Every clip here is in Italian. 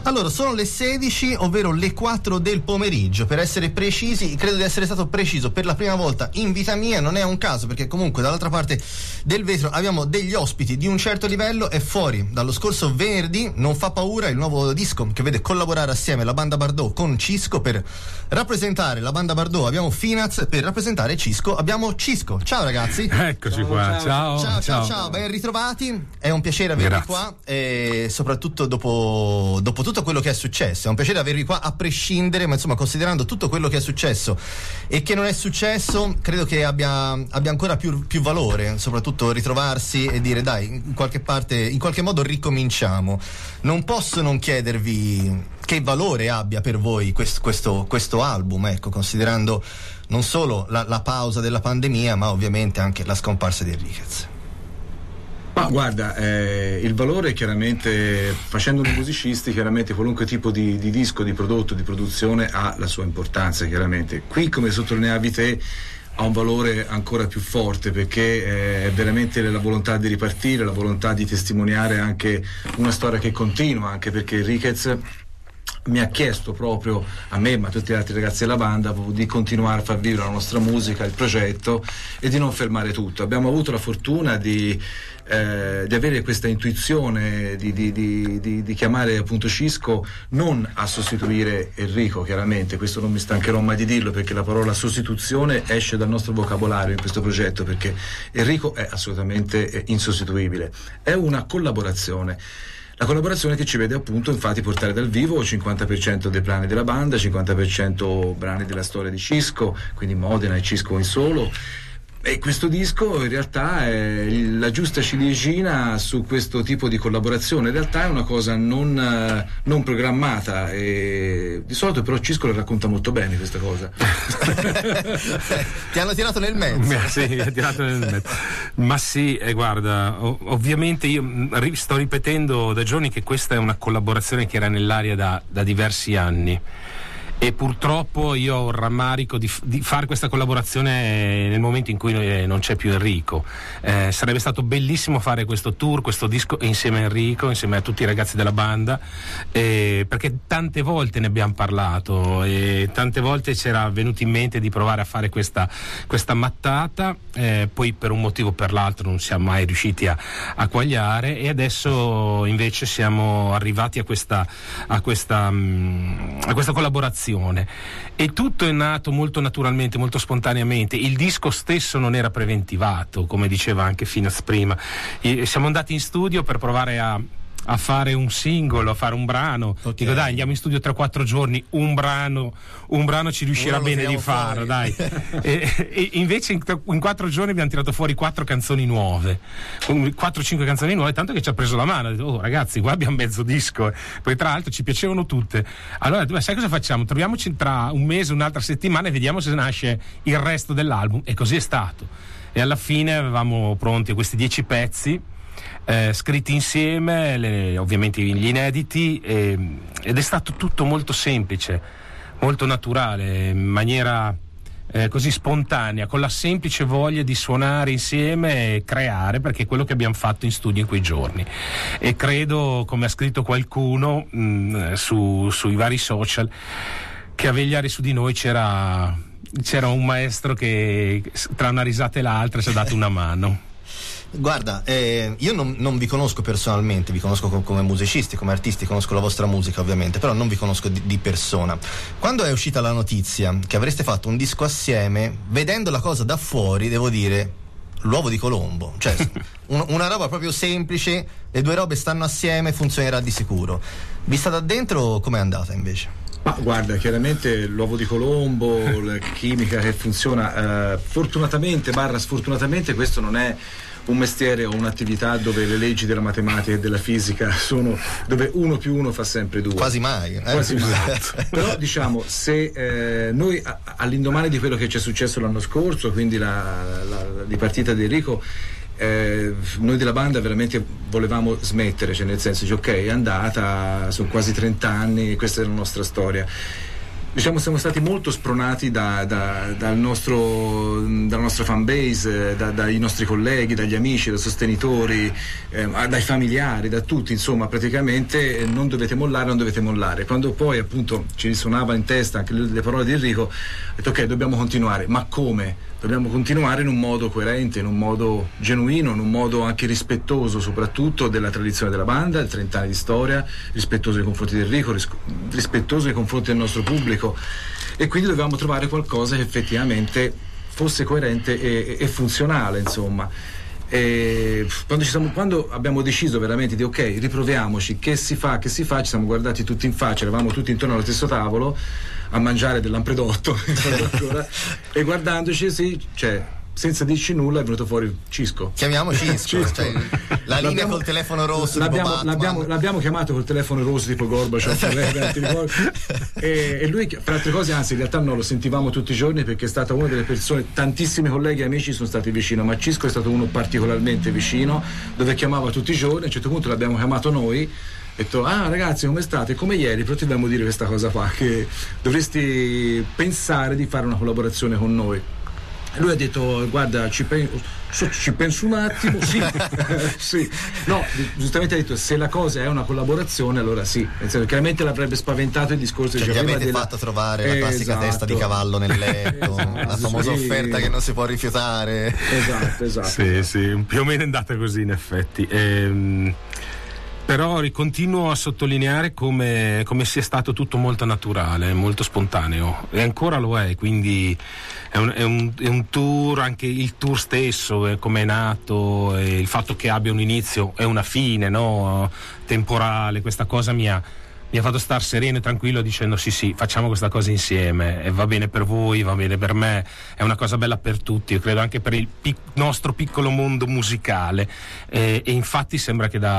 Allora, sono le 16, ovvero le 4 del pomeriggio, per essere precisi. Credo di essere stato preciso per la prima volta in vita mia, non è un caso, perché comunque dall'altra parte del vetro abbiamo degli ospiti di un certo livello. E fuori dallo scorso venerdì Non fa paura, il nuovo disco che vede collaborare assieme la banda Bardot con Cisco. Per rappresentare la banda Bardot abbiamo Finaz, per rappresentare Cisco abbiamo Cisco. Ciao ragazzi. Eccoci qua. Ciao, ben ritrovati. È un piacere avervi qua, e soprattutto dopo tutto quello che è successo. È un piacere avervi qua a prescindere, ma insomma, considerando tutto quello che è successo e che non è successo, credo che abbia ancora più valore, soprattutto ritrovarsi e dire dai, in qualche modo ricominciamo. Non posso non chiedervi che valore abbia per voi questo album, ecco, considerando non solo la pausa della pandemia, ma ovviamente anche la scomparsa di Enriquez. Ma guarda, il valore chiaramente, facendo noi musicisti, chiaramente qualunque tipo di disco, di prodotto, di produzione ha la sua importanza, chiaramente. Qui, come sottolineavi te, ha un valore ancora più forte, perché è veramente la volontà di ripartire, la volontà di testimoniare anche una storia che continua, anche perché Enriquez mi ha chiesto proprio a me, ma a tutti gli altri ragazzi della banda, di continuare a far vivere la nostra musica, il progetto, e di non fermare tutto. Abbiamo avuto la fortuna di avere questa intuizione di chiamare appunto Cisco non a sostituire Enrico, chiaramente questo non mi stancherò mai di dirlo, perché la parola sostituzione esce dal nostro vocabolario in questo progetto, perché Enrico è assolutamente insostituibile. È una collaborazione. La collaborazione che ci vede appunto infatti portare dal vivo 50% dei brani della banda, 50% brani della storia di Cisco, quindi Modena e Cisco in solo. E questo disco in realtà è la giusta ciliegina su questo tipo di collaborazione. In realtà è una cosa non programmata, e di solito però Cisco la racconta molto bene questa cosa. Ti hanno tirato nel mezzo. Sì, ti ha tirato nel mezzo. Ma sì, guarda, ovviamente io sto ripetendo da giorni che questa è una collaborazione che era nell'aria da diversi anni. E purtroppo io ho il rammarico di fare questa collaborazione nel momento in cui non c'è più Enrico. Sarebbe stato bellissimo fare questo tour, questo disco insieme a Enrico, insieme a tutti i ragazzi della banda, perché tante volte ne abbiamo parlato e tante volte c'era venuto in mente di provare a fare questa mattata, poi per un motivo o per l'altro non siamo mai riusciti a quagliare, e adesso invece siamo arrivati a questa collaborazione. E tutto è nato molto naturalmente, molto spontaneamente. Il disco stesso non era preventivato, come diceva anche Finaz prima. Siamo andati in studio per provare a fare un singolo, a fare un brano. Okay. Dico dai, andiamo in studio 3-4 giorni, un brano ci riuscirà bene di farlo, dai. e invece in 4 giorni abbiamo tirato fuori 4 canzoni nuove, 4-5 canzoni nuove, tanto che ci ha preso la mano, ha detto, oh ragazzi, qua abbiamo mezzo disco, poi tra l'altro ci piacevano tutte. Allora, sai cosa facciamo? Troviamoci tra un mese, un'altra settimana, e vediamo se nasce il resto dell'album. E così è stato. E alla fine avevamo pronti questi 10 pezzi, scritti insieme, ovviamente gli inediti, ed è stato tutto molto semplice, molto naturale, in maniera così spontanea, con la semplice voglia di suonare insieme e creare, perché è quello che abbiamo fatto in studio in quei giorni. E credo, come ha scritto qualcuno sui vari social, che a vegliare su di noi c'era un maestro che tra una risata e l'altra ci ha dato una mano. Guarda, io non vi conosco personalmente, vi conosco come musicisti, come artisti, conosco la vostra musica ovviamente, però non vi conosco di persona. Quando è uscita la notizia che avreste fatto un disco assieme, vedendo la cosa da fuori, devo dire, l'uovo di Colombo, cioè una roba proprio semplice, le due robe stanno assieme, funzionerà di sicuro. Vista da dentro, com'è andata invece? Ma guarda, chiaramente l'uovo di Colombo, la chimica che funziona, fortunatamente / sfortunatamente questo non è un mestiere o un'attività dove le leggi della matematica e della fisica sono dove 1 più 1 fa sempre 2. Quasi mai. Quasi mai. Però diciamo, se noi all'indomani di quello che ci è successo l'anno scorso, quindi la dipartita di Enrico, noi della banda veramente volevamo smettere, cioè nel senso, ok, è andata, sono quasi 30 anni, questa è la nostra storia. diciamo siamo stati molto spronati dalla nostra fan base, dai nostri colleghi, dagli amici, dai sostenitori, dai familiari, da tutti, insomma praticamente non dovete mollare. Quando poi appunto ci risuonava in testa anche le parole di Enrico, ho detto ok, dobbiamo continuare, ma come? Dobbiamo continuare in un modo coerente, in un modo genuino, in un modo anche rispettoso soprattutto della tradizione della banda, 30 anni di storia, rispettoso nei confronti di Enrico, rispettoso nei confronti del nostro pubblico, e quindi dovevamo trovare qualcosa che effettivamente fosse coerente e funzionale, insomma. E quando abbiamo deciso veramente di ok, riproviamoci, che si fa, ci siamo guardati tutti in faccia, eravamo tutti intorno allo stesso tavolo a mangiare del lampredotto e guardandoci, senza dirci nulla è venuto fuori Cisco. Chiamiamo Cisco. Cioè, la linea col telefono rosso l'abbiamo chiamato col telefono rosso tipo Gorbaciov e lui, fra altre cose, anzi in realtà non lo sentivamo tutti i giorni perché è stata una delle persone, tantissimi colleghi e amici sono stati vicino, ma Cisco è stato uno particolarmente vicino, dove chiamava tutti i giorni. A un certo punto l'abbiamo chiamato noi, detto ragazzi come state? Come ieri, però ti dobbiamo dire questa cosa qua, che dovresti pensare di fare una collaborazione con noi. E lui ha detto guarda, ci penso un attimo. Sì. Sì. No, giustamente ha detto se la cosa è una collaborazione allora sì, nel senso, chiaramente l'avrebbe spaventato il discorso, cioè, che avete fatto trovare la classica testa di cavallo nel letto, la famosa offerta che non si può rifiutare. Esatto. Sì, più o meno è andata così in effetti. Però continuo a sottolineare come sia stato tutto molto naturale, molto spontaneo, e ancora lo è, quindi è un tour, anche il tour stesso, come è nato, e il fatto che abbia un inizio e una fine, no? Temporale, questa cosa mi ha fatto star sereno e tranquillo dicendo sì, facciamo questa cosa insieme e va bene per voi, va bene per me, è una cosa bella per tutti, io credo anche per il nostro piccolo mondo musicale, e infatti sembra che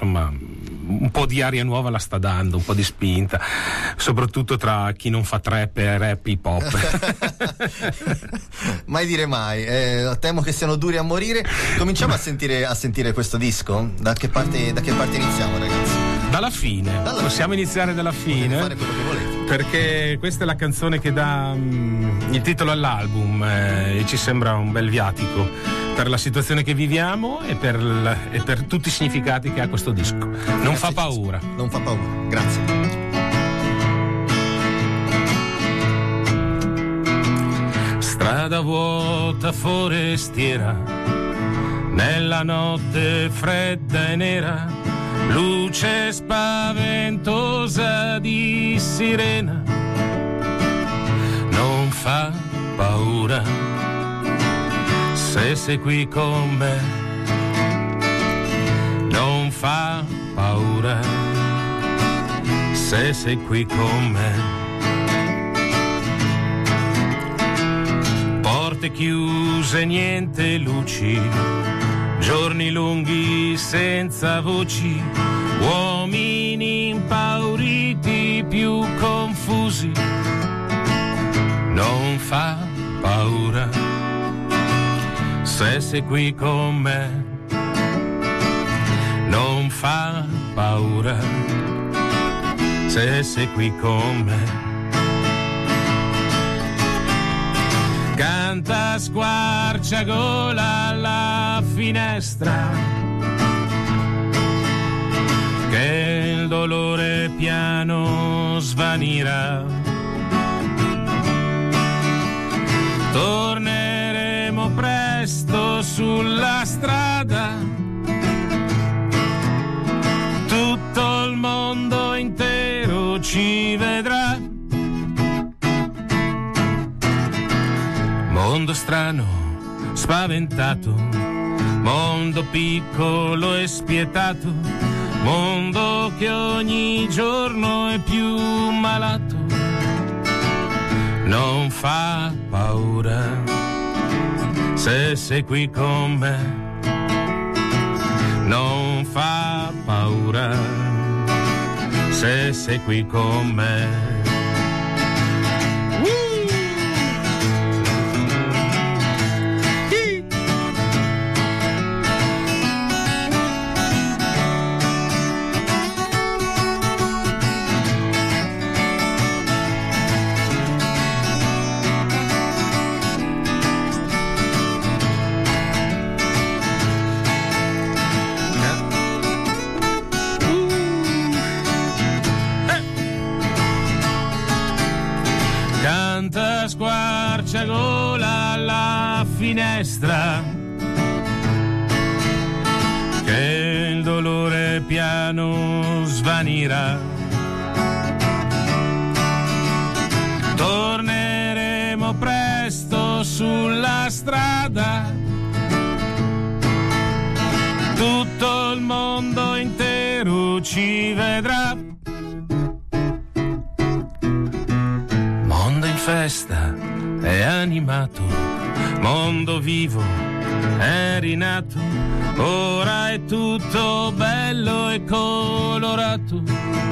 un po' di aria nuova la sta dando, un po' di spinta, soprattutto tra chi non fa trap e rap hip hop. Mai dire mai, temo che siano duri a morire. Cominciamo a sentire questo disco? Da che parte iniziamo, ragazzi? Dalla fine. Possiamo iniziare dalla fine? Fare quello che volete. Perché questa è la canzone che dà il titolo all'album, e ci sembra un bel viatico per la situazione che viviamo e per tutti i significati che ha questo disco. Non fa paura. Non fa paura. Grazie. Strada vuota forestiera, nella notte fredda e nera, luce spaventosa di sirena, non fa paura se sei qui con me, non fa paura se sei qui con me. Porte chiuse, niente luci, giorni lunghi senza voci, uomini impauriti più confusi, non fa paura se sei qui con me, non fa paura se sei qui con me. Canta squarciagola alla finestra, che il dolore piano svanirà. Torneremo presto sulla strada, tutto il mondo intero ci vedrà. Mondo strano, spaventato, mondo piccolo e spietato, mondo che ogni giorno è più malato, non fa paura se sei qui con me, non fa paura se sei qui con me. finestra, che il dolore piano svanirà. Torneremo presto sulla strada, tutto il mondo intero ci vedrà. Mondo in festa è animato, mondo vivo è rinato, ora è tutto bello e colorato.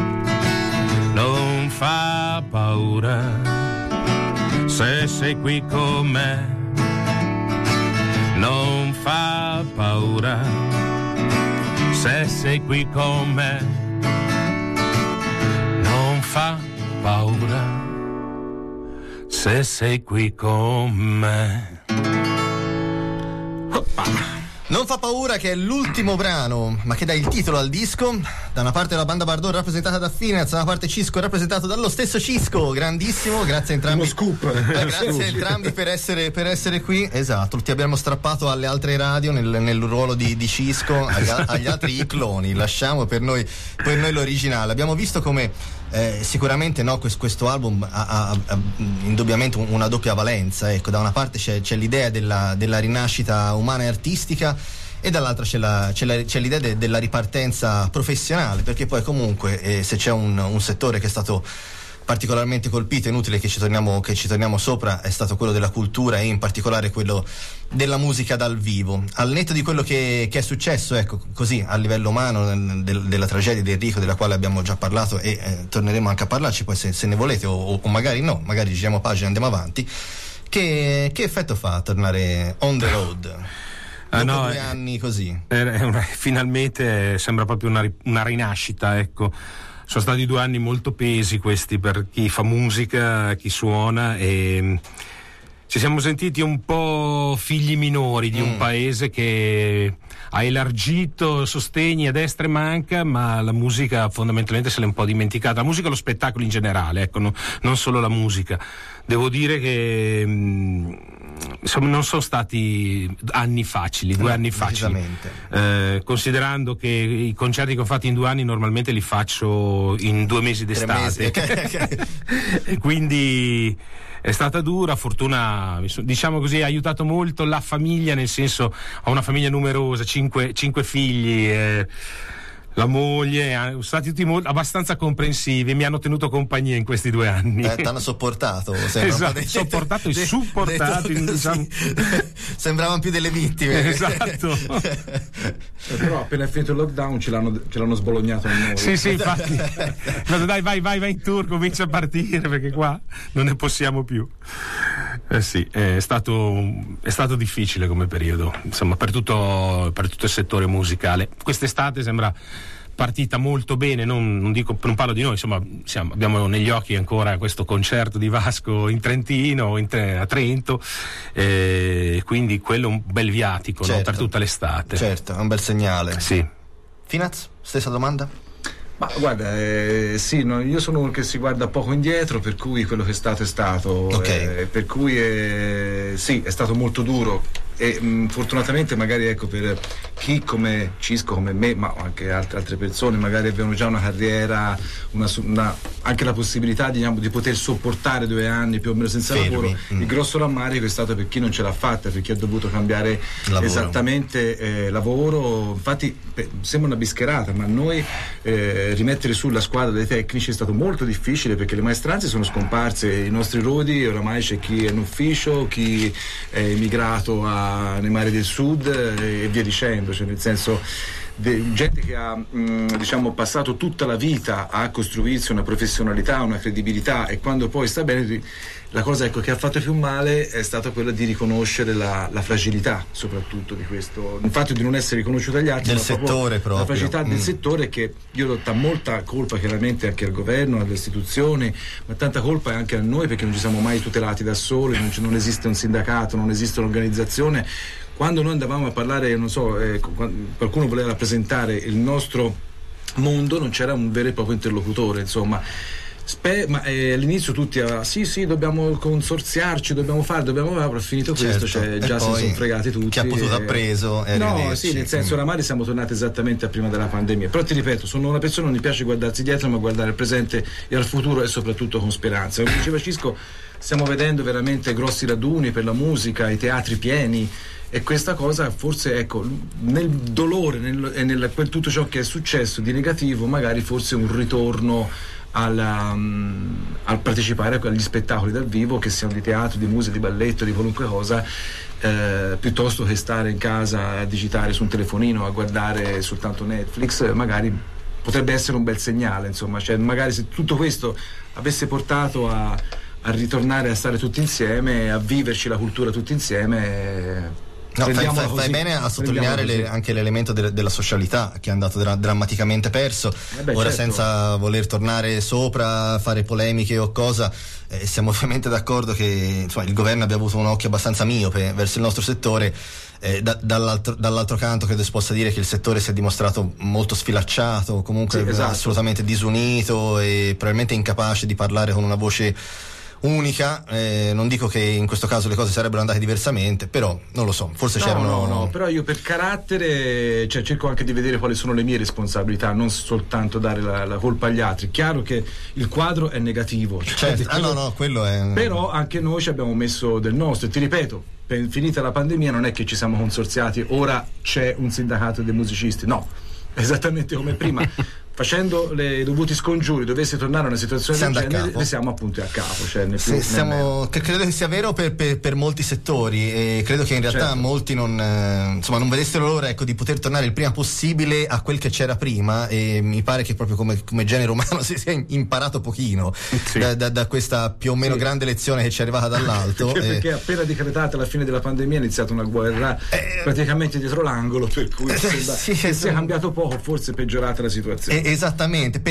Non fa paura se sei qui con me, non fa paura se sei qui con me, non fa paura se sei qui con me. Oppa. Non fa paura, che è l'ultimo brano, ma che dà il titolo al disco. Da una parte la banda Bardot rappresentata da Finez, da una parte Cisco rappresentato dallo stesso Cisco. Grandissimo, grazie a entrambi. Uno scoop. Grazie a entrambi per essere qui. Esatto, ti abbiamo strappato alle altre radio nel ruolo di Cisco, agli altri i cloni. Lasciamo per noi l'originale. Abbiamo visto come sicuramente no, questo album ha indubbiamente una doppia valenza. Ecco, da una parte c'è l'idea della rinascita umana e artistica, e dall'altra c'è l'idea della ripartenza professionale, perché poi comunque se c'è un settore che è stato particolarmente colpito, è inutile che ci torniamo sopra, è stato quello della cultura e in particolare quello della musica dal vivo. Al netto di quello che è successo, ecco, così a livello umano, della tragedia di Enrico, della quale abbiamo già parlato e torneremo anche a parlarci poi se ne volete, o magari no, magari giriamo pagina e andiamo avanti. Che effetto fa tornare on the road? Dopo 2 anni così. Finalmente sembra proprio una rinascita, ecco. Sono stati 2 anni molto pesi questi per chi fa musica, chi suona, e ci siamo sentiti un po' figli minori di un paese che ha elargito sostegni a destra e manca, ma la musica fondamentalmente se l'è un po' dimenticata. La musica e lo spettacolo in generale, ecco, non solo la musica. Devo dire che insomma non sono stati anni facili, 2 anni facili, considerando che i concerti che ho fatto in 2 anni normalmente li faccio in 2 mesi d'estate. 3 mesi. E quindi è stata dura. Fortuna, diciamo così, ha aiutato molto la famiglia, nel senso, ho una famiglia numerosa, 5 figli, la moglie, sono stati tutti abbastanza comprensivi, mi hanno tenuto compagnia in questi 2 anni. T'hanno sopportato. Esatto, sopportato e supportato. Diciamo. Sembravano più delle vittime. Esatto. Però appena è finito il lockdown ce l'hanno sbolognato a noi. Sì, infatti. Dai, vai in tour, comincia a partire, perché qua non ne possiamo più. Sì, è stato difficile come periodo, insomma, per tutto il settore musicale. Quest'estate sembra partita molto bene, non parlo di noi, insomma, abbiamo negli occhi ancora questo concerto di Vasco in Trentino, a Trento, quindi quello è un bel viatico, certo, no, per tutta l'estate. Certo, è un bel segnale. Sì. Finaz, stessa domanda? Ma guarda, sì, no, io sono uno che si guarda poco indietro, per cui quello che è stato, okay. Per cui sì, è stato molto duro e fortunatamente magari, ecco, per chi come Cisco, come me, ma anche altre persone magari avevano già una carriera, anche la possibilità di poter sopportare 2 anni più o meno senza lavoro. Il grosso rammarico è stato per chi non ce l'ha fatta, per chi ha dovuto cambiare esattamente lavoro. Infatti sembra una bischerata, ma noi rimettere sulla squadra dei tecnici è stato molto difficile, perché le maestranze sono scomparse, i nostri rodi oramai c'è chi è in ufficio, chi è emigrato nei mari del sud e via dicendo, cioè nel senso gente che ha diciamo passato tutta la vita a costruirsi una professionalità, una credibilità, e quando poi sta bene, la cosa, ecco, che ha fatto più male è stata quella di riconoscere la fragilità soprattutto di questo, il fatto di non essere riconosciuto dagli altri, del settore proprio. La fragilità del settore, che io do molta colpa chiaramente anche al governo, alle istituzioni, ma tanta colpa anche a noi, perché non ci siamo mai tutelati da soli, non esiste un sindacato, non esiste un'organizzazione. Quando noi andavamo a parlare, non so, qualcuno voleva rappresentare il nostro mondo, non c'era un vero e proprio interlocutore, insomma. Ma all'inizio tutti sì, dobbiamo consorziarci, dobbiamo fare, però finito questo, già si sono fregati tutti. Chi ha potuto ha preso. No, sì, nel senso oramai siamo tornati esattamente a prima della pandemia. Però ti ripeto, sono una persona, non mi piace guardarsi dietro, ma guardare al presente e al futuro, e soprattutto con speranza. Come diceva Cisco, stiamo vedendo veramente grossi raduni per la musica, i teatri pieni, e questa cosa forse, ecco, nel dolore e nel tutto ciò che è successo di negativo, magari forse un ritorno al partecipare agli spettacoli dal vivo, che siano di teatro, di musica, di balletto, di qualunque cosa, piuttosto che stare in casa a digitare su un telefonino, a guardare soltanto Netflix. Magari potrebbe essere un bel segnale, insomma, cioè magari se tutto questo avesse portato a ritornare a stare tutti insieme, a viverci la cultura tutti insieme. No, fai bene a sottolineare anche l'elemento della socialità, che è andato drammaticamente perso. Ora, certo, senza voler tornare sopra, fare polemiche o cosa, siamo ovviamente d'accordo che insomma il governo abbia avuto un occhio abbastanza miope verso il nostro settore. Dall'altro canto credo si possa dire che il settore si è dimostrato molto sfilacciato, comunque esatto, assolutamente disunito e probabilmente incapace di parlare con una voce unica. Non dico che in questo caso le cose sarebbero andate diversamente, però non lo so, forse c'erano. No, però io per carattere, cioè, cerco anche di vedere quali sono le mie responsabilità, non soltanto dare la colpa agli altri. Chiaro che il quadro è negativo, cioè, certo. Quello è. Però anche noi ci abbiamo messo del nostro, e ti ripeto, finita la pandemia non è che ci siamo consorziati, ora c'è un sindacato dei musicisti, no, esattamente come prima. Facendo i dovuti scongiuri, dovesse tornare a una situazione del genere, ne siamo appunto a capo. Cioè credo che sia vero per molti settori, e credo che in realtà certo, molti non vedessero l'ora, ecco, di poter tornare il prima possibile a quel che c'era prima, e mi pare che proprio come genere umano si sia imparato pochino da questa più o meno grande lezione che ci è arrivata dall'alto. Perché appena decretata la fine della pandemia è iniziata una guerra praticamente dietro l'angolo, per cui se sia cambiato poco, forse peggiorata la situazione. Esattamente,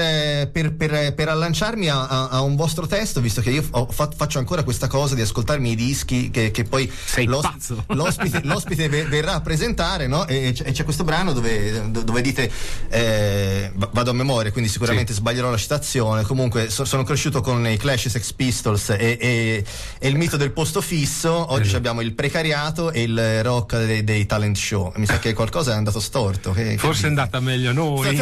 per allanciarmi a un vostro testo, visto che io faccio ancora questa cosa di ascoltarmi i dischi che poi l'ospite verrà a presentare, no? E c'è questo brano dove dite, vado a memoria, quindi sicuramente sbaglierò la citazione, comunque sono cresciuto con i Clash, Sex Pistols e il mito del posto fisso. Oggi abbiamo il precariato e il rock dei talent show. Mi sa che qualcosa è andato storto, forse è andata meglio a noi.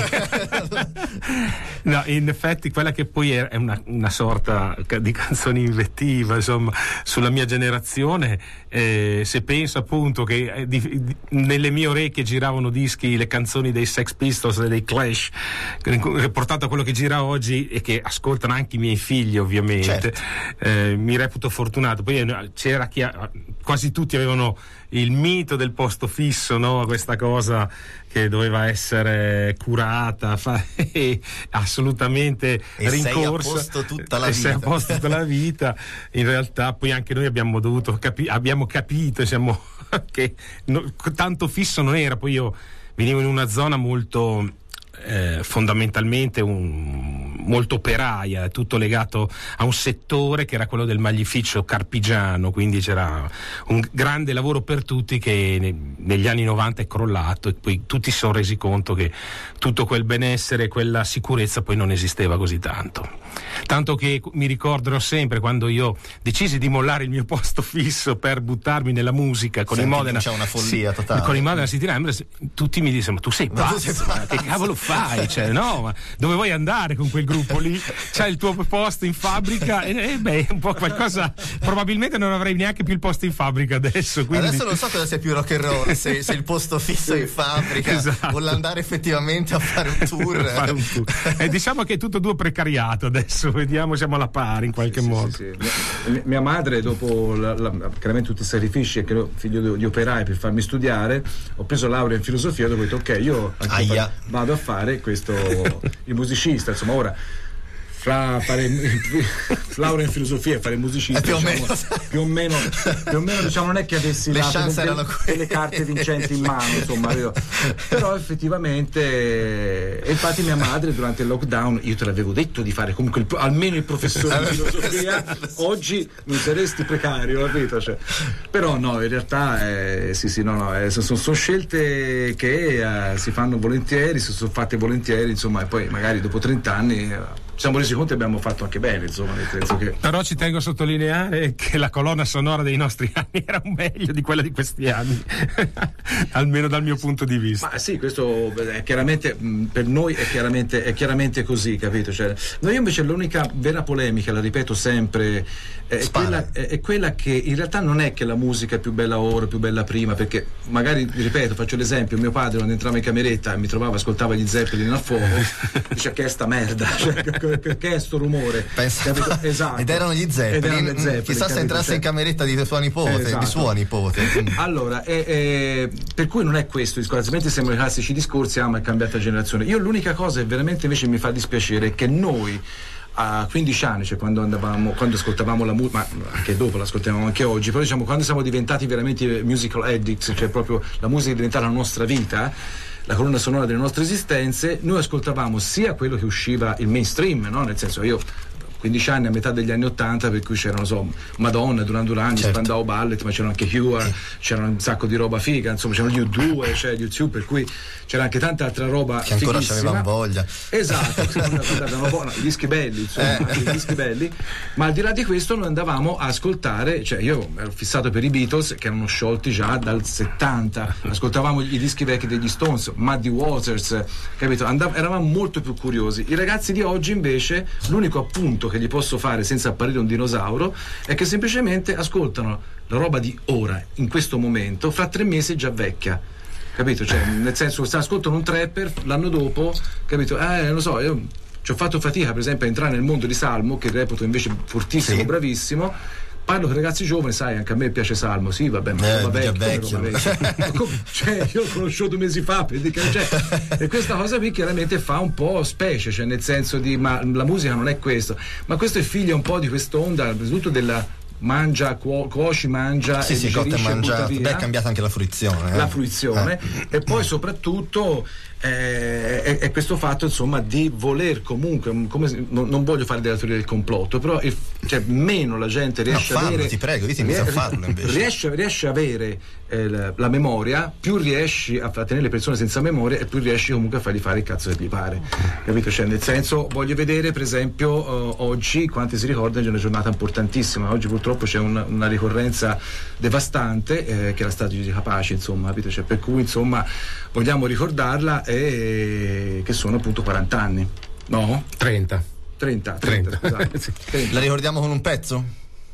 No, in effetti quella che poi è una sorta di canzone invettiva, insomma, sulla mia generazione. Se penso appunto che nelle mie orecchie giravano dischi, le canzoni dei Sex Pistols e dei Clash, riportato a quello che gira oggi e che ascoltano anche i miei figli, ovviamente, certo, mi reputo fortunato. Poi c'era quasi tutti avevano il mito del posto fisso, no? Questa cosa che doveva essere curata, assolutamente rincorsa, sei a posto tutta la vita. In realtà poi anche noi abbiamo dovuto abbiamo capito che tanto fisso non era. Poi io venivo in una zona molto fondamentalmente molto operaia, tutto legato a un settore che era quello del magnificio carpigiano, quindi c'era un grande lavoro per tutti che negli anni 90 è crollato, e poi tutti si sono resi conto che tutto quel benessere, quella sicurezza poi non esisteva così tanto che mi ricorderò sempre quando io decisi di mollare il mio posto fisso per buttarmi nella musica con i Modena. C'è una follia totale. Con i Modena City Ramblers, tutti mi dissero: ma tu sei pazzo, che cavolo fai? Cioè, no, ma dove vuoi andare con quel gruppo lì? C'hai il tuo posto in fabbrica? Un po' qualcosa. Probabilmente non avrei neanche più il posto in fabbrica adesso. Quindi. Adesso non so cosa sia più rock and roll, se il posto fisso in fabbrica, esatto, o l'andare effettivamente a fare un tour. E diciamo che è tutto due precariato adesso, vediamo, siamo alla pari in qualche modo. Sì. Mia madre, dopo chiaramente tutti i sacrifici, e che figlio di operai, per farmi studiare, ho preso laurea in filosofia, dove ho detto ok, io vado a fare questo, il musicista, insomma. Ora fra fare laurea in filosofia e fare musicista, più o meno diciamo, non è che avessi delle carte vincenti in mano, insomma, però effettivamente. E infatti mia madre durante il lockdown, io te l'avevo detto di fare comunque almeno il professore di filosofia, oggi non saresti precario, capito? Cioè, però no, in realtà sono scelte che si fanno volentieri, si sono fatte volentieri, insomma, e poi magari dopo 30 anni siamo resi conto e abbiamo fatto anche bene, insomma, nel senso che... Però ci tengo a sottolineare che la colonna sonora dei nostri anni era meglio di quella di questi anni almeno dal mio punto di vista. Ma sì, questo è chiaramente, per noi è chiaramente così, capito? Cioè, noi invece l'unica vera polemica, la ripeto sempre, è quella che in realtà non è che la musica è più bella ora, più bella prima, perché magari, ripeto, faccio l'esempio, mio padre quando entrava in cameretta e mi trovava, ascoltava gli Zeppelin al fuoco, dice: che è sta merda, cioè, che è sto rumore? Esatto. Ed erano gli Zeppelin. Chissà se entrasse in cameretta di sua nipote, esatto, di sua nipote. Allora, per cui non è questo, altrimenti sembrano i classici discorsi, ma è cambiata generazione. Io l'unica cosa che veramente invece mi fa dispiacere è che noi a 15 anni, cioè quando ascoltavamo la musica, ma anche dopo l'ascoltiamo anche oggi, però diciamo quando siamo diventati veramente musical addicts, cioè proprio la musica è diventata la nostra vita, la colonna sonora delle nostre esistenze, noi ascoltavamo sia quello che usciva il mainstream, no? Nel senso, io 15 anni a metà degli anni 80, per cui c'erano, insomma, Madonna, Duran Duran, certo, Spandau Ballet, ma c'erano anche Cure, c'era un sacco di roba figa, insomma, c'erano gli U2, c'era gli U2, per cui c'era anche tanta altra roba che ancora c'avevano voglia. Esatto, i dischi belli, insomma, i dischi belli, ma al di là di questo noi andavamo a ascoltare, cioè io ero fissato per i Beatles che erano sciolti già dal 70, ascoltavamo i dischi vecchi degli Stones, Muddy Waters, capito? Eravamo molto più curiosi. I ragazzi di oggi invece, l'unico appunto che gli posso fare senza apparire un dinosauro è che semplicemente ascoltano la roba di ora, in questo momento, fra 3 mesi già vecchia, capito? Cioè, nel senso, se ascoltano un trapper l'anno dopo, capito? Non lo so, io ci ho fatto fatica per esempio a entrare nel mondo di Salmo, che reputo invece fortissimo, sì, bravissimo. Parlo con ragazzi giovani, sai, anche a me piace Salmo, sì, vabbè, ma roba vecchia. Cioè, io l'ho conosciuto 2 mesi fa, e questa cosa qui chiaramente fa un po' specie, cioè nel senso di, ma la musica non è questo, ma questo è figlio un po' di quest'onda, soprattutto della mangia, cuoci, mangia, sì, e cotta e mangiato. Beh, è cambiata anche la fruizione. La fruizione, e poi soprattutto è questo fatto, insomma, di voler comunque, non voglio fare della teoria del complotto, però cioè, meno la gente riesce a avere, ti prego, ditemi a farlo invece. Riesce a avere la memoria, più riesci a tenere le persone senza memoria e più riesci comunque a fargli fare il cazzo che gli pare, capito? Cioè, nel senso, voglio vedere per esempio oggi quanti si ricordano di una giornata importantissima. Oggi purtroppo c'è una ricorrenza devastante, che è la strage di Capaci, insomma, capito? Cioè, per cui insomma vogliamo ricordarla, e che sono appunto 40 anni, no? 30. Esatto. Sì. 30. La ricordiamo con un pezzo?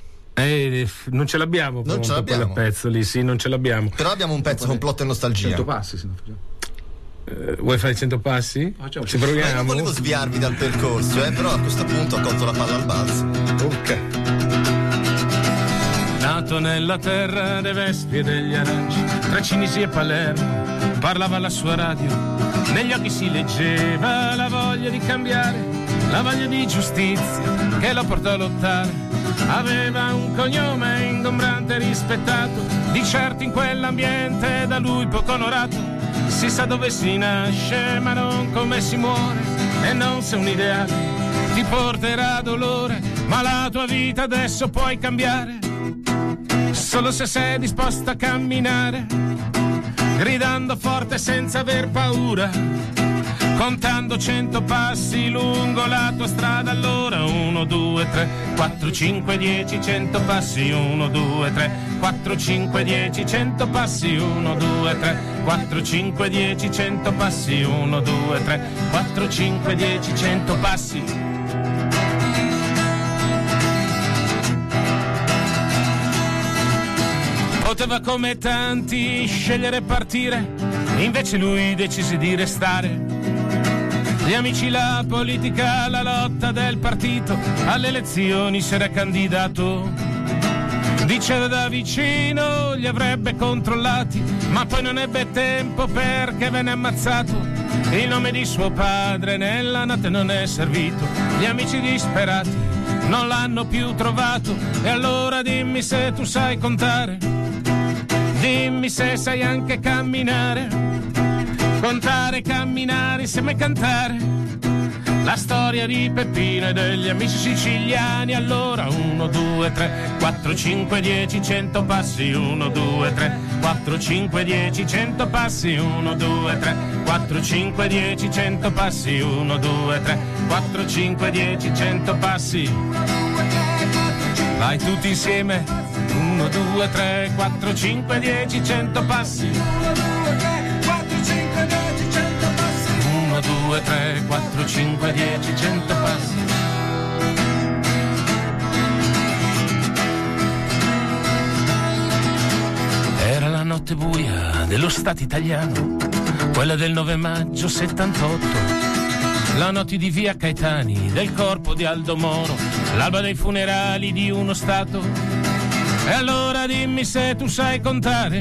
Non ce l'abbiamo, non ce l'abbiamo. Quel pezzo lì, sì, non ce l'abbiamo. Però abbiamo un pezzo con plot e nostalgia. 100 passi, se non facciamo. Vuoi fare 100 passi? Ci proviamo. Non volevo sviarvi dal percorso, però a questo punto ho colto la palla al balzo. Ok. Nato nella terra dei vespi e degli aranci, tra Cinisi e Palermo, parlava la sua radio, negli occhi si leggeva la voglia di cambiare, la voglia di giustizia che lo portò a lottare. Aveva un cognome ingombrante e rispettato, di certo in quell'ambiente da lui poco onorato. Si sa dove si nasce ma non come si muore, e non se un ideale ti porterà dolore, ma la tua vita adesso puoi cambiare solo se sei disposta a camminare, gridando forte senza aver paura, contando 100 passi lungo la tua strada all'ora. 1, 2, 3, 4, 5, 10, 100 passi. 1, 2, 3, 4, 5, 10, 100 passi. 1, 2, 3, 4, 5, 10, 100 passi. 1, 2, 3, 4, 5, 10, 100 passi. Poteva come tanti scegliere e partire, invece lui decise di restare. Gli amici, la politica, la lotta del partito, alle elezioni si era candidato. Diceva da vicino li avrebbe controllati, ma poi non ebbe tempo perché venne ammazzato. Il nome di suo padre nella notte non è servito, gli amici disperati non l'hanno più trovato. E allora dimmi se tu sai contare, dimmi se sai anche camminare, contare, camminare, insieme cantare la storia di Peppino e degli amici siciliani. Allora 1, 2, 3, 4, 5, 10, 100 passi. 1, 2, 3, 4, 5, 10, 100 passi, 1, 2, 3, 4, 5, 10, 100 passi, 1, 2, 3, 4, 5, 10, 100 passi. Vai tutti insieme, 1, 2, 3, 4, 5, 10, 100 passi. 1, 2, 3, 4, 5, 10, 100 passi. Era la notte buia dello Stato italiano, quella del 9 maggio 78, la notte di via Caetani, del corpo di Aldo Moro, l'alba dei funerali di uno Stato. E allora dimmi se tu sai contare,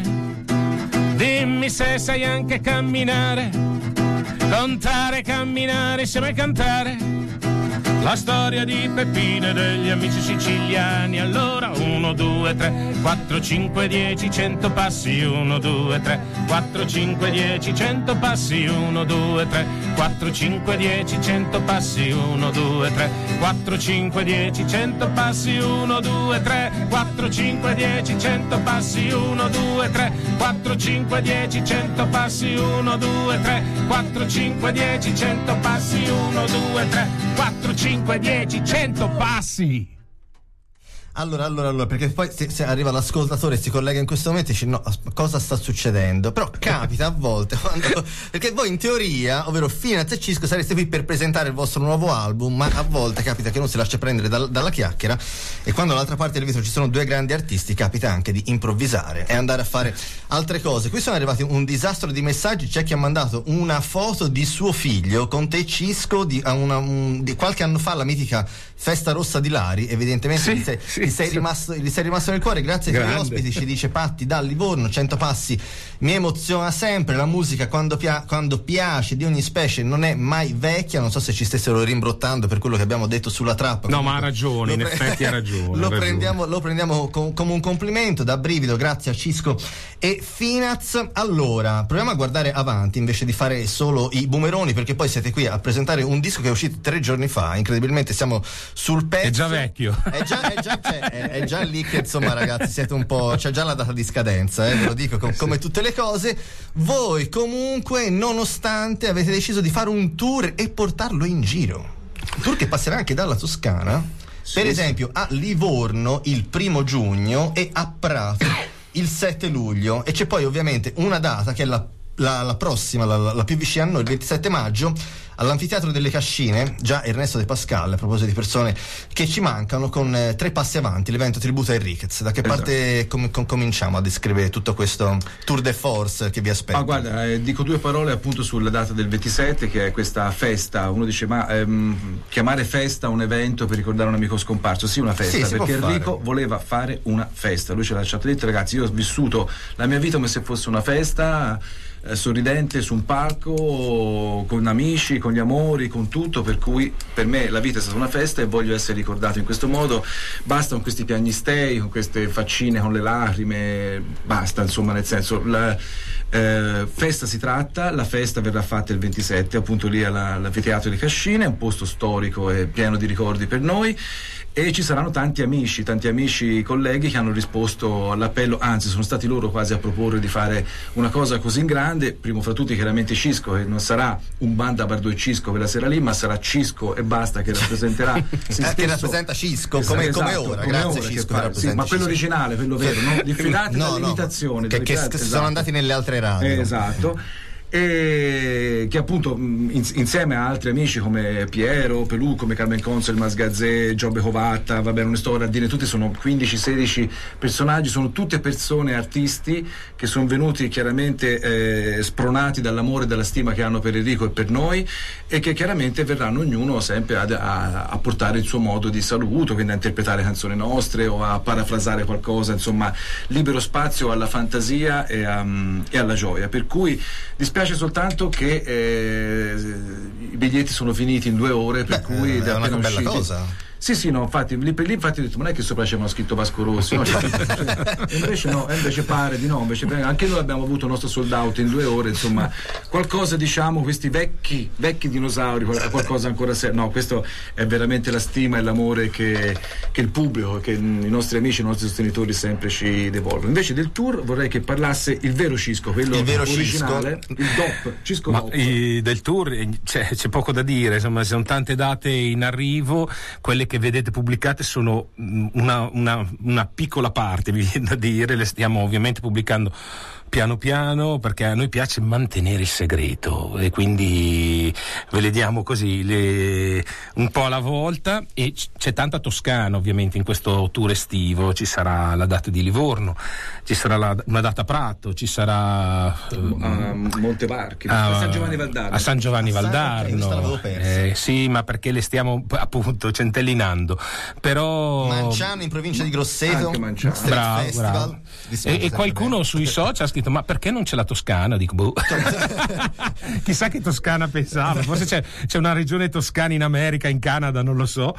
dimmi se sai anche camminare, contare, camminare, insieme a cantare la storia di Peppino e degli amici siciliani. Allora 1, 2, 3, 4, 5, 10, 100 passi, 1, 2, 3, 4, 5, 10, 100 passi, 1, 2, 3, 4, 5, 10, 100 passi, 1, 2, 3, 4, 5, 10, 100 passi, 1, 2, 3, 4, 5, 10, 100 passi, 1, 2, 3, 4, 5, 10, 100 passi, 1, 2, 3, 4, 5, 10, 100 passi, 1, 2, 3, 4, 5, 10, 100 passi. Allora, perché poi se arriva l'ascoltatore e si collega in questo momento e dice no, cosa sta succedendo? Però capita a volte perché voi in teoria, ovvero Finaz e Cisco, sareste qui per presentare il vostro nuovo album, ma a volte capita che uno si lascia prendere dalla chiacchiera, e quando dall'altra parte del vetro ci sono due grandi artisti capita anche di improvvisare e andare a fare altre cose. Qui sono arrivati un disastro di messaggi. C'è chi ha mandato una foto di suo figlio con te, Cisco, di qualche anno fa, la mitica Festa Rossa di Lari. Evidentemente gli sei rimasto nel cuore. Grazie ai tuoi ospiti, ci dice Patti da Livorno. 100 passi mi emoziona sempre, la musica quando piace, di ogni specie, non è mai vecchia. Non so se ci stessero rimbrottando per quello che abbiamo detto sulla trappa. No, ma ha ragione, in effetti ha ragione. Lo prendiamo come un complimento, da brivido. Grazie a Cisco e Finaz. Allora, proviamo a guardare avanti invece di fare solo i boomeroni, perché poi siete qui a presentare un disco che è uscito 3 giorni fa. Incredibilmente siamo sul pezzo. È già vecchio. È già lì che, insomma, ragazzi, siete un po', c'è già la data di scadenza, ve lo dico, come tutte le cose. Voi comunque, nonostante, avete deciso di fare un tour e portarlo in giro, un tour che passerà anche dalla Toscana, per esempio a Livorno il 1 giugno e a Prato il 7 luglio, e c'è poi ovviamente una data che è la prossima, la più vicina a noi, il 27 maggio all'Anfiteatro delle Cascine. Già Ernesto De Pascal, a proposito di persone che ci mancano, con 3 passi avanti, l'evento tributo a Enriquez. Da che parte cominciamo a descrivere tutto questo tour de force che vi aspetta? Guarda, dico 2 parole appunto sulla data del 27, che è questa festa. Uno dice chiamare festa un evento per ricordare un amico scomparso. Sì, una festa, perché Enrico voleva fare una festa. Lui ci ha lasciato detto: ragazzi, io ho vissuto la mia vita come se fosse una festa, sorridente su un palco, con amici, con gli amori, con tutto, per cui per me la vita è stata una festa e voglio essere ricordato in questo modo. Basta con questi piagnistei, con queste faccine con le lacrime, basta, insomma, nel senso, festa si tratta. La festa verrà fatta il 27 appunto lì all'Anfiteatro di Cascine, un posto storico e pieno di ricordi per noi, e ci saranno tanti amici colleghi che hanno risposto all'appello, anzi sono stati loro quasi a proporre di fare una cosa così in grande. Primo fra tutti chiaramente Cisco, che non sarà un banda Bardot e Cisco quella sera lì, ma sarà Cisco e basta, che rappresenterà che rappresenta Cisco, come ora. Grazie ora, Cisco, sì, ma quello originale, quello vero, no? Diffidate dall'imitazione che sono andati nelle altre radio. Esatto. E che appunto insieme a altri amici come Piero Pelù, come Carmen Consel, Masgazzè, Giobbe Covatta, non ne sto ora a dire tutti, sono 15-16 personaggi, sono tutte persone, artisti che sono venuti chiaramente spronati dall'amore e dalla stima che hanno per Enrico e per noi, e che chiaramente verranno ognuno sempre a portare il suo modo di saluto, quindi a interpretare canzoni nostre o a parafrasare qualcosa, insomma, libero spazio alla fantasia e alla gioia. Per cui dispiace soltanto che i biglietti sono finiti in 2 ore, per cui è una bella cosa. Sì, no, infatti lì ho detto, ma non è che sopra c'erano scritto Vasco Rossi, no? invece pare di no, invece anche noi abbiamo avuto il nostro sold out in 2 ore, insomma, qualcosa, diciamo, questi vecchi dinosauri, qualcosa ancora no, questo è veramente la stima e l'amore che il pubblico, che i nostri amici, i nostri sostenitori sempre ci devolvono. Invece del tour vorrei che parlasse il vero Cisco, quello originale, Cisco. Il DOP, Cisco Ma DOP. del tour c'è poco da dire, insomma, sono tante date in arrivo, quelle che vedete pubblicate sono una piccola parte, mi viene da dire, le stiamo ovviamente pubblicando piano piano perché a noi piace mantenere il segreto e quindi ve le diamo così un po' alla volta, e c'è tanta Toscana ovviamente in questo tour estivo. Ci sarà la data di Livorno, ci sarà una data a Prato, ci sarà a Montevarchi, a San Giovanni Valdarno. A San Giovanni Valdarno, sì, ma perché le stiamo appunto centellinando, però Manciano in provincia di Grosseto, bravo. E qualcuno sui social ha scritto, ma perché non c'è la Toscana? Dico, boh. Chissà che Toscana pensava, forse c'è una regione toscana in America, in Canada, non lo so,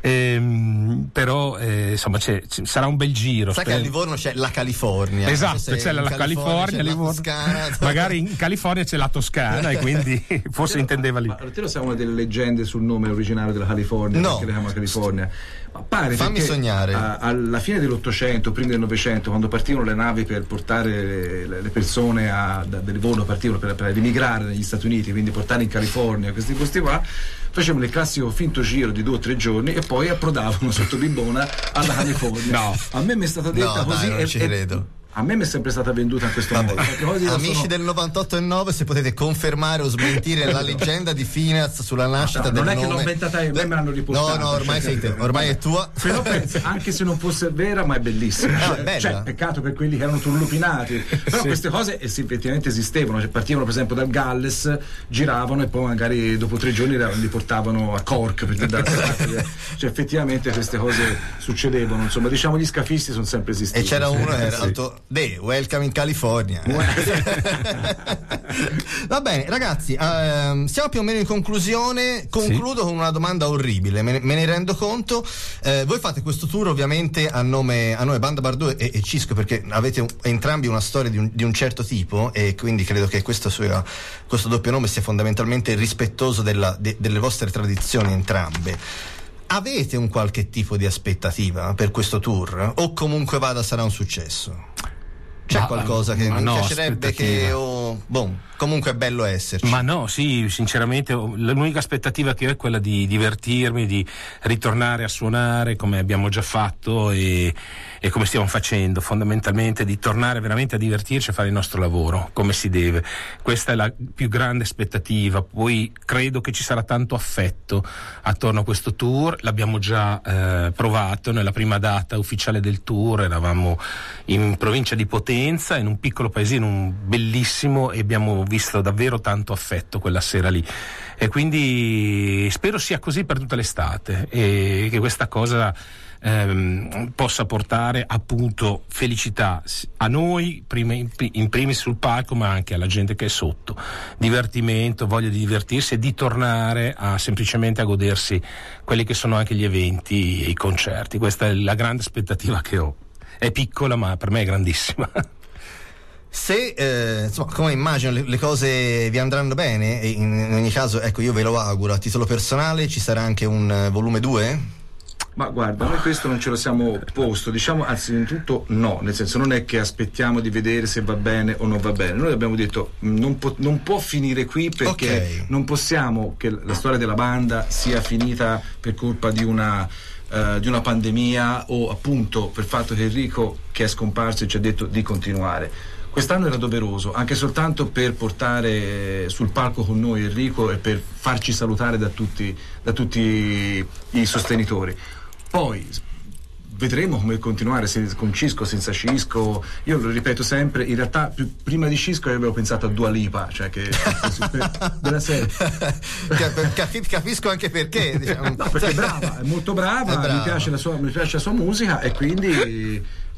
però insomma sarà un bel giro. Sai che a Livorno c'è la California, esatto, c'è la California, Livorno. Magari in California c'è la Toscana e quindi forse intendeva lì. Ma te lo sai una delle leggende sul nome originario della California? No. Perché le chiama California? Ma pare, fammi sognare. Alla fine dell'Ottocento, prima del Novecento, quando partivano le navi per portare le persone da Livorno, partivano per emigrare negli Stati Uniti, quindi portare in California questi posti qua, facevano il classico finto giro di 2 o 3 giorni e poi approdavano sotto Bibbona alla California. No. A me mi è stata detta così, non ci credo. A me mi è sempre stata venduta in questo modo. Amici del 98.9, se potete confermare o smentire la leggenda di Finaz sulla nascita del nome. Non è che l'ho inventata io, me l'hanno riportata. No, ormai sei te, ormai è tua. Però penso, anche se non fosse vera, ma è bellissima. Cioè, peccato per quelli che erano turlupinati. Però queste cose effettivamente esistevano. Cioè, partivano per esempio dal Galles, giravano e poi magari dopo 3 giorni li portavano a Cork per cioè effettivamente queste cose succedevano. Insomma, diciamo, gli scafisti sono sempre esistiti. E c'era uno che era alto. Welcome in California. Va bene, ragazzi, siamo più o meno in conclusione. Concludo con una domanda orribile, me ne rendo conto. Voi fate questo tour ovviamente a nome Banda Bardot e Cisco, perché avete entrambi una storia di un certo tipo, e quindi credo che questo doppio nome sia fondamentalmente rispettoso delle vostre tradizioni entrambe. Avete un qualche tipo di aspettativa per questo tour? O comunque vada sarà un successo? C'è qualcosa che mi piacerebbe comunque è bello esserci. Ma no, sì, sinceramente l'unica aspettativa che ho è quella di divertirmi, di ritornare a suonare come abbiamo già fatto e come stiamo facendo, fondamentalmente di tornare veramente a divertirci e fare il nostro lavoro come si deve. Questa è la più grande aspettativa. Poi credo che ci sarà tanto affetto attorno a questo tour, l'abbiamo già provato nella prima data ufficiale del tour. Eravamo in provincia di Potenza, in un piccolo paesino bellissimo, e abbiamo visto davvero tanto affetto quella sera lì, e quindi spero sia così per tutta l'estate e che questa cosa possa portare appunto felicità a noi in primis sul palco, ma anche alla gente che è sotto, divertimento, voglia di divertirsi e di tornare semplicemente a godersi quelli che sono anche gli eventi e i concerti. Questa è la grande aspettativa che ho. È piccola, ma per me è grandissima. Se insomma, come immagino le cose vi andranno bene, e in ogni caso, ecco, io ve lo auguro. A titolo personale ci sarà anche un volume 2? Ma guarda, noi questo non ce lo siamo posto, diciamo, anzitutto no, nel senso, non è che aspettiamo di vedere se va bene o non va bene. Noi abbiamo detto non può finire qui, perché non possiamo che la storia della banda sia finita per colpa di una pandemia, o appunto per il fatto che Enrico, che è scomparso, ci ha detto di continuare. Quest'anno era doveroso, anche soltanto per portare sul palco con noi Enrico e per farci salutare da tutti i sostenitori. Poi vedremo come continuare, con Cisco, senza Cisco. Io lo ripeto sempre, in realtà prima di Cisco io avevo pensato a Dua Lipa, cioè che della serie. Capisco anche perché, diciamo. No, perché è brava, è molto brava, mi piace la sua musica, e quindi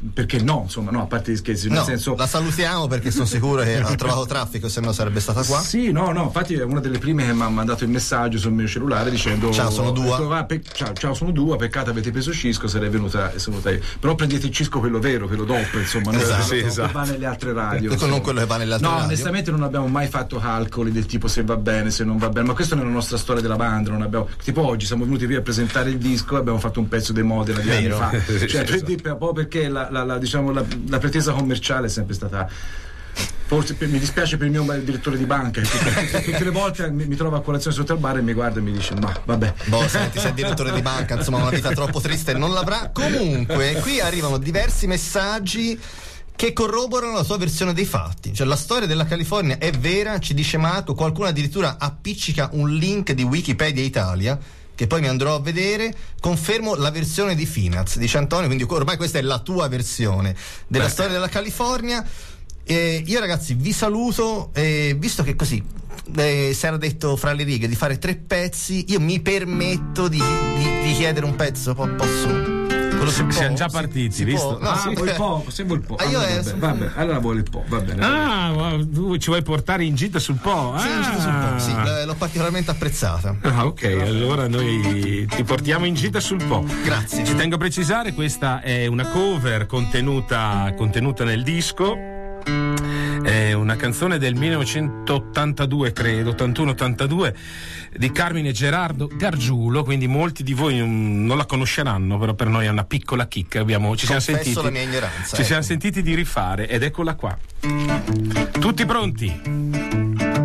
perché no, insomma, no, a parte gli scherzi, nel senso, la salutiamo perché sono sicuro che ha trovato traffico, se no sarebbe stata qua. Sì, no, infatti è una delle prime che mi ha mandato il messaggio sul mio cellulare dicendo: ciao, sono Dua. Ciao, sono Dua, peccato avete preso Cisco, sarei venuta io. Però prendete il Cisco quello vero, quello doppio, insomma, esatto. Che va nelle altre radio. Non quello che va nelle altre radio. Onestamente non abbiamo mai fatto calcoli del tipo se va bene, se non va bene, ma questa non è la nostra storia della banda, non abbiamo, tipo oggi siamo venuti qui a presentare il disco e abbiamo fatto un pezzo dei Modena di anni fa, cioè proprio perché la pretesa commerciale è sempre stata, forse mi dispiace per il mio direttore di banca che tutte le volte mi trova a colazione sotto al bar e mi guarda e mi dice ma vabbè, senti, sei direttore di banca, insomma una vita troppo triste non l'avrà. Comunque qui arrivano diversi messaggi che corroborano la sua versione dei fatti, cioè la storia della California è vera, ci dice Marco, qualcuno addirittura appiccica un link di Wikipedia Italia che poi mi andrò a vedere. Confermo la versione di Finaz, dice Antonio, quindi ormai questa è la tua versione della storia della California. Io ragazzi vi saluto, visto che così si era detto fra le righe di fare 3 pezzi, io mi permetto di chiedere un pezzo, posso? Siamo già partiti, visto? Vuoi il po'? Se vuoi il po'. Vabbè, allora vuoi il po', va bene. Tu ci vuoi portare in gita sul po'? Sì, in gita sul po', sì, l'ho particolarmente apprezzata. Ok, allora noi ti portiamo in gita sul po'. Grazie. Ci tengo a precisare, questa è una cover contenuta nel disco. È una canzone del 1982, credo, 81-82, di Carmine Gerardo Gargiulo, quindi molti di voi non la conosceranno, però per noi è una piccola chicca. Ci siamo sentiti, la mia ignoranza. Ci siamo sentiti di rifare ed eccola qua. Tutti pronti?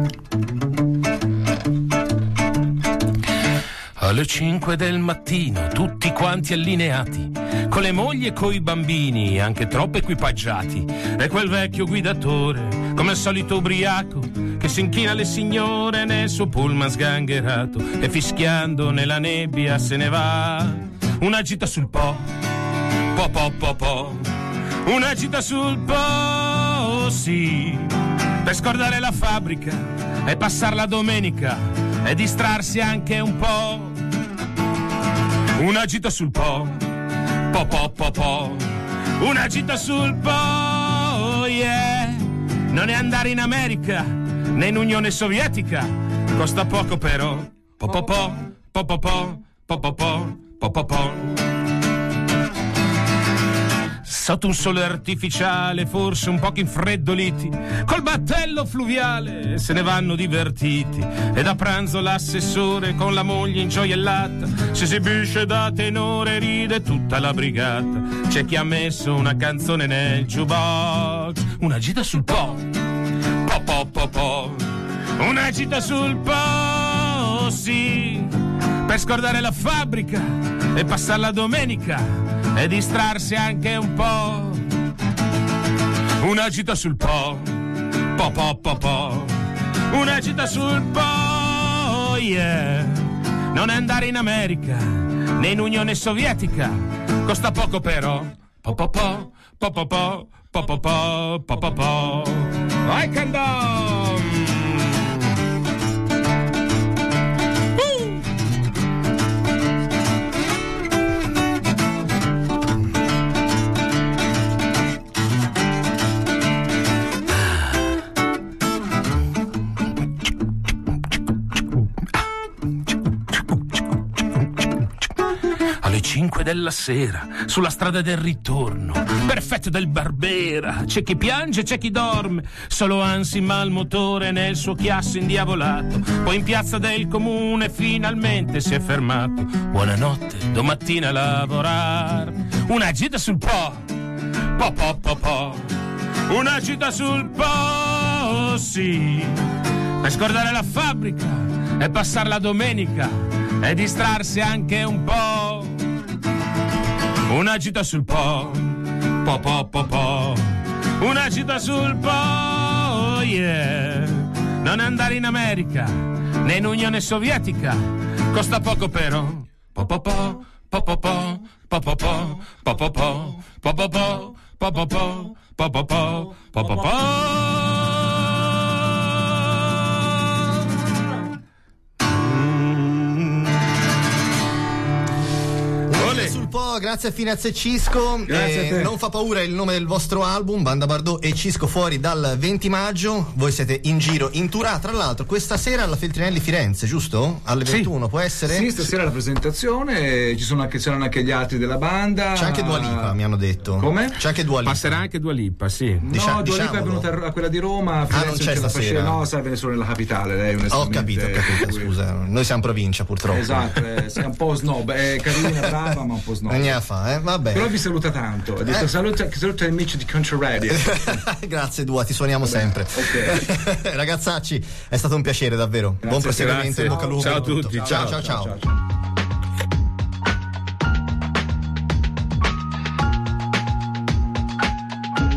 Alle 5 del mattino, tutti quanti allineati, con le mogli e coi bambini, anche troppo equipaggiati. E quel vecchio guidatore, come al solito ubriaco, che si inchina alle signore nel suo pullman sgangherato, e fischiando nella nebbia se ne va. Una gita sul po', po', una gita sul po', sì, per scordare la fabbrica e passare la domenica e distrarsi anche un po'. Una gita sul po', po', una gita sul po', yeah. Non è andare in America né in Unione Sovietica, costa poco però, po'. Sotto un sole artificiale, forse un poco infreddoliti, col battello fluviale se ne vanno divertiti. E da pranzo l'assessore con la moglie ingioiellata si esibisce da tenore, ride tutta la brigata. C'è chi ha messo una canzone nel jukebox. Una gita sul po', po', una gita sul po', sì, per scordare la fabbrica e passare la domenica e distrarsi anche un po'. Una gita sul po', po', una gita sul po', yeah. Non è andare in America né in Unione Sovietica, costa poco però, po'. Vai Candom! Alle 5 della sera, sulla strada del ritorno, perfetto del Barbera, c'è chi piange, c'è chi dorme, solo ansima al motore nel suo chiasso indiavolato. Poi in piazza del comune finalmente si è fermato. Buonanotte, domattina a lavorare. Una gita sul po', una gita sul po', sì, per scordare la fabbrica e passare la domenica e distrarsi anche un po'. Una gita sul po', una gita sul po', yeah. Non andare in America né in Unione Sovietica, costa poco però, po'. Sul po' grazie a Finez e Cisco. Grazie a te. Non fa paura il nome del vostro album, Banda Bardot e Cisco fuori dal 20 maggio. Voi siete in giro, in tour. Tra l'altro questa sera alla Feltrinelli Firenze, giusto? Alle 21, può essere? Sì, stasera la presentazione, saranno anche gli altri della banda. C'è anche Dua Lipa, mi hanno detto. Come? C'è anche Dua Lipa. Passerà anche Dua Lipa, sì. No, Dua Lipa è venuta a quella di Roma, a non c'è stasera. No, sai, viene solo nella capitale, lei Ho capito, scusa. Noi siamo provincia, purtroppo. Esatto, è un po' snob, è carina, brava, ma un po' snob. Ne fa, vabbè. Però vi saluta tanto. Ha detto saluta gli amici di Country Radio. Grazie Dua, ti suoniamo sempre. Okay. Ragazzacci, è stato un piacere davvero. Grazie, buon proseguimento, in bocca al lupo. Ciao a tutti. Ciao.